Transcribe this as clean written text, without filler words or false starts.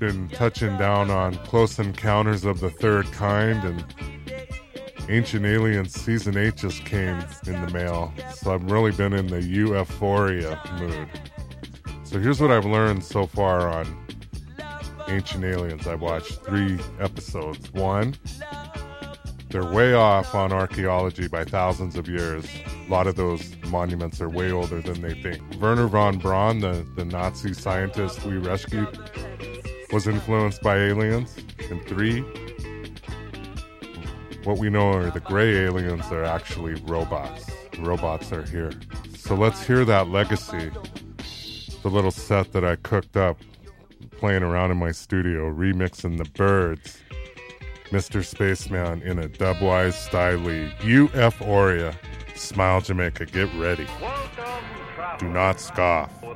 been touching down on Close Encounters of the Third Kind, and Ancient Aliens Season 8 just came in the mail, so I've really been in the euphoria mood. So here's what I've learned so far on Ancient Aliens. I've watched 3 episodes. 1, they're way off on archaeology by thousands of years. A lot of those monuments are way older than they think. Werner von Braun, the Nazi scientist we rescued, was influenced by aliens. And 3, what we know are the gray aliens are actually robots. Robots are here. So let's hear that legacy. The little set that I cooked up, playing around in my studio, remixing the Birds, Mr. Spaceman in a dubwise style. Euphoria. Smile Jamaica, get ready. Do not scoff.